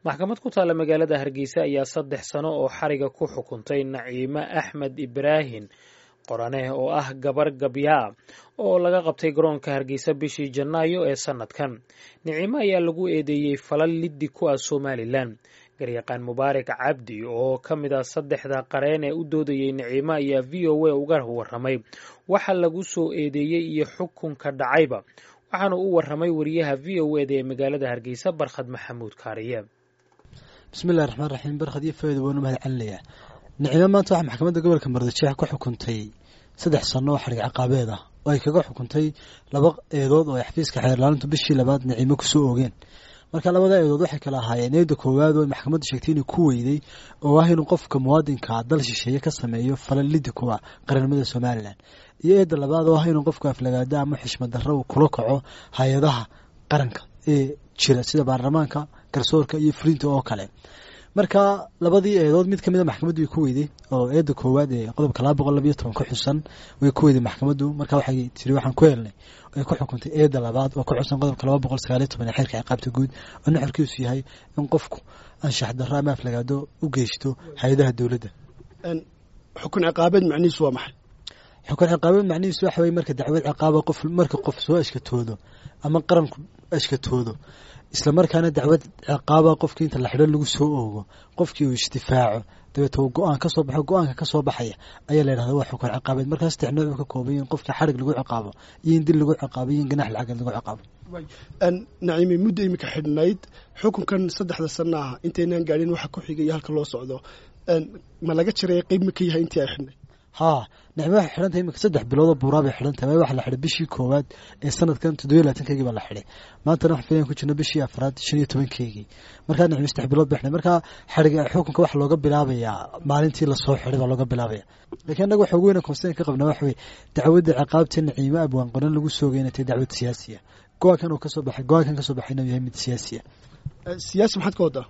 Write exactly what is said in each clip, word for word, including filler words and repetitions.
maxkamad ku taalla magaalada Hargeysa ayaa saddex sano oo xariga ku xukuntay Naciima Axmed Ibraahin qorane oo ah gabar gabyaa oo laga qabtay garoonka Hargeysa bishii Janaayo ee sanadkan. Naciima ayaa lagu eedeeyay falal liddi ku ah Somaliland. garyaqaan Mubaarak Cabdi oo ka mid ah saddexda qareen ee u doodayay Naciima ayaa V O A uga warramay waxa lagu soo eedeeyay iyo xukunka dhacayba. waxaana uu warramay wariyaha V O A ee magaalada Hargeysa Barkhad Maxamuud Kaariye. bismillaahir raxmaanir raxiim. Barkhad iyo faa'iido weyn u mahad celinaya. Naciima maanta waxaa maxkamadda gobolka Muqdisho ku xukuntay saddex sano oo xarig ciqaabeed ah oo ay kaga xukuntay laba eedood oo xafiiska xeerlaalintu bishii labaad Naciima ku soo oogeen. marka labada eedood waxay kala ahaayeen eedda koowaad oo maxkamaddu sheegtay inuu ku weyday oo ah inuu qofka muwaadinka dal shisheeye ka sameeyo falal liddi ku ah qaranimada Somaliland, iyo eedda labaad oo ah inuu qofka aflagaada ama xishmad darro uu kula kaco hay'adaha qaranka ee jira sida baarlamaanka, garsoorka iyo fulinta oo kale. marka labadii eedood mid kamid ah maxkamaddu ku weyday oo eedda koowaad ee qodobka laba boqol iyo toban ku xusan way ku weyday maxkamaddu. marka waxay tiri waxaan ku helnay ay ku xukuntay eedda labaad oo ku xusan qodobka laba boqol sagaal iyo toban ee xeerka ciqaabta guud oo nuxurkiisu yahay in qofku anshax darro ama aflagaado u geysto hay'adaha dawladda. een xukun ciqaabeed macnihiisu waa maxay? xukun ciqaabeed macnihiisu waxa weeye marka dacwad ciqaaba qof marka qof soo ashkatoodo ama qaranku ashkatoodo isla markaana dacwad ciqaaba qofkii inta la xidho lagu soo oogo qofkii uu isdifaaco dabeetoo go'aan ka soo baxo go'aanka ka soo baxaya ayaa la yiraahdaa waa xukun ciqaabeed. markaas saddex nooc ka kooban yahay qofka xarig lagu ciqaabo iyo in dil lagu ciqaabo iyo in ganax lacag lagu ciqaabo. een Naciima muddo imika xidhnayd xukunkan saddexda sano ah intaynaan gaadhin waxa ku xigay halka loo socdo een ma laga jiray qayb ma ka yahay intii ay xidhnay? ها نعم واحد حلنتها يمكن صدق بلوضة برابع حلنتها ما واحد لحد بشي كواد السنة كانت تدوي لا تنكجي ولا حلي ما أنت راح فينا كنا بشي أفراد شنو تبين كيجي مركان نعم يستحب بلوض بإحنا مركا حرق حكم كواحد لو قبل أبيع مالنتي للصوح حرق لو قبل أبيع لكن نقول حقوقنا كمستين كقبل نوحوي تعود عقابة النعيمة أبوان قلنا لقول سوقينا تدعوة سياسية قوا كانوا كسب قوا كان كسب حين يهم السياسية السياسة ما حد كوضع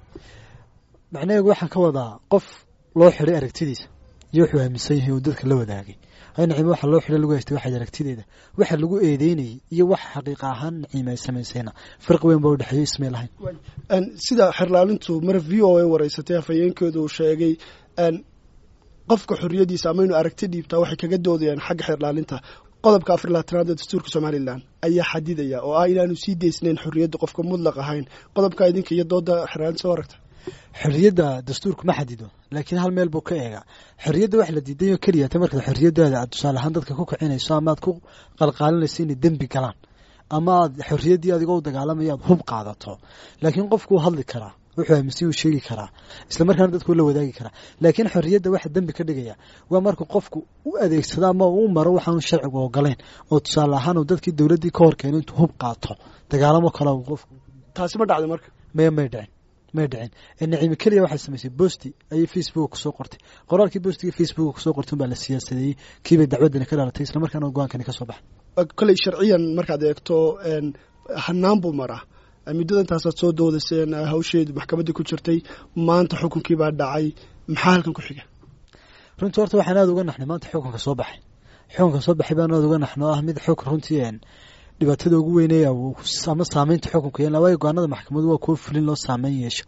معناه يقول حن كوضع قف لو حرق أركتديس يوحوا مسيحي ودك لو ذاقي هاي نعيم واحد لو حلو لقوا يستوي واحد ركتيده واحد لقوا إيديني يوح حقيقة هن نعيم يسمى سينا فرق وين بود حي اسمه لهين أن سيدا حرلالنتو مر فيو أو ورئيستها فين كده شيء أن قفك حرية دي سامينو أركتدي بتاوحي كجدود يعني حق حرلالنتها قلب كافر لا تنادى دستور كسماري لان أي حديد يا أو أي لانو سيد سنين حرية قفك مطلقة هين قلب كايدين كي يدود حرلان سواركته xorriyadda dastuurku ma xadido laakiin hal meel buu ka eega xorriyadda wax la diiday oo kaliya tamarka xorriyadda aad tusaale ahaan dadka ku kicinayso ama aad ku qalqaalinayso in dambi galaan ama xorriyaddii adigoo u dagaalamaya aad hub qaadato laakiin qofku uu hadli karaa wuxuu aaminsan uu sheegi karaa isla markaana dadku la wadaagi karaa laakiin xorriyadda waxa dambi ka dhigaya waa marka qofku u adeegsado ama uu maro waxaan sharcigu ogoleen oo tusaale ahaan uu dadkii dawladdii ka hor keenay intuu hub qaato dagaalamo kale uu qofku taasi ma dhacdo marka ma ma dhacin ما يدعين النعيم كلية واحد سميسي بوستي أي فيسبوك سو قرتي قرار كي بوستي فيسبوك سو قرتون بقى السياسة دي كيف دعوتنا كده على تيس لما كانوا جوان كان كصباح كل شرعيا مركز ديكتو إن هننبو مرة مدة أنت هتصود دو دسين هوشيد محكمة دي كوتشرتي ما أنت حكم كي بعد دعي محالكم كحاجة رنت ورت وحنا دوجنا إحنا ما أنت حكم كصباح حكم كصباح يبقى دوجنا إحنا أهميد حكم رنتيين dhibaatada ugu weynay ama saameynta xukunka iyo labada go'aanada maxkamaddu waa kuwa fulin loo saameyn yeesho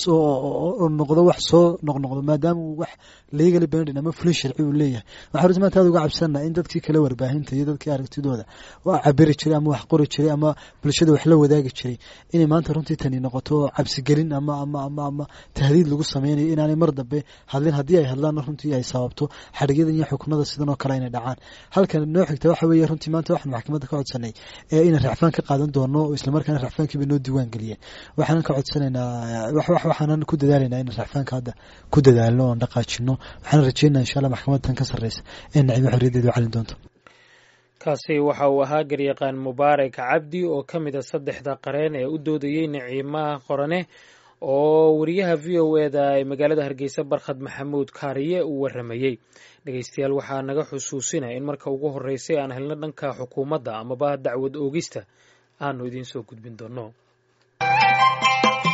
oo noqdo wax soo noqnoqdo maadaama wax legally binding ama fulin sharci uu leeyahay waxa runtii maanta uga cabsanaa in dadkii kala warbaahinta iyo dadkii aragtidooda waa cabiri jiray ama wax qori jiray ama bulshada wax la wadaagi jiray inay maanta runtii tani noqoto cabsi gelin ama ama ama ama tahdiid lagu sameeyo inaanay mar dambe hadlin hadii ay hadlaan runtii ay sababto xadhigyada iyo xukunada sidan oo kale inay dhacaan halkan noo xigta waxa weeye runtii maanta waxaan maxkamadda ka codsanay ee in rafaan ka qaadan doono isla markaana rafaankii inoo diiwaan galiyeen waxaan ka codsanaynaa wax wax waxaan ku dadaalanaa in rafaanka hadda ku dadaalno oo dhaqaajino waxaan rajaynayaa insha Allah maxkamaddan ka sareysa in Naciima xorriyadeedu calin doonto. kaasi waxa uu ahaa garyaqaan Mubaarak Cabdi oo ka mid ah saddexda qareen ee u doodayay Naciima qorane oo wariyaha V O A da ee magaalada Hargeysa Barkhad Maxamuud Kaariye uu waramayay. dhageystayaal waxaa naga xusuusinaya in marka ugu horeysay aan helno dhanka xukuumadda ama ba dacwad oogista aanu idin soo gudbin doono.